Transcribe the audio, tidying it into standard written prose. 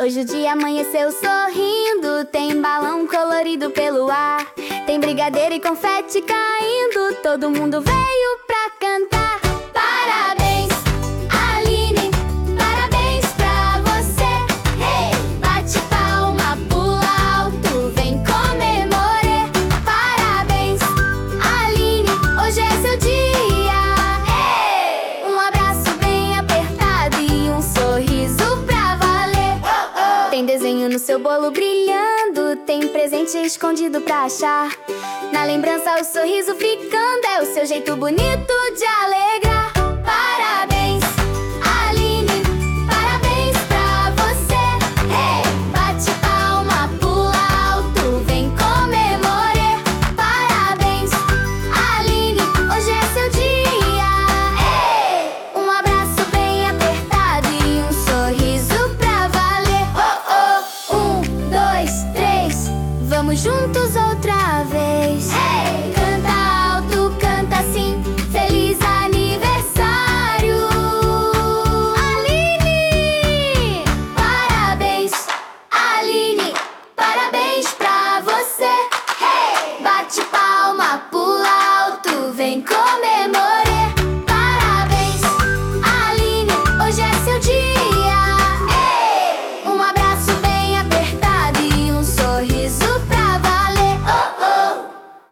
Hoje o dia amanheceu sorrindo, tem balão colorido pelo ar, tem brigadeiro e confete caindo, todo mundo veio pra cantar. Parabéns, Aline, parabéns pra você. Hey! Bate palma, pula alto, vem comemorar. Parabéns, Aline, hoje é seu dia. Hey! Um abraço bem apertado e um sorriso pra valer. Tem desenho no seu bolo brilhando, tem presente escondido pra achar. Na lembrança o sorriso ficando, é o seu jeito bonito de alegrar. Parabéns.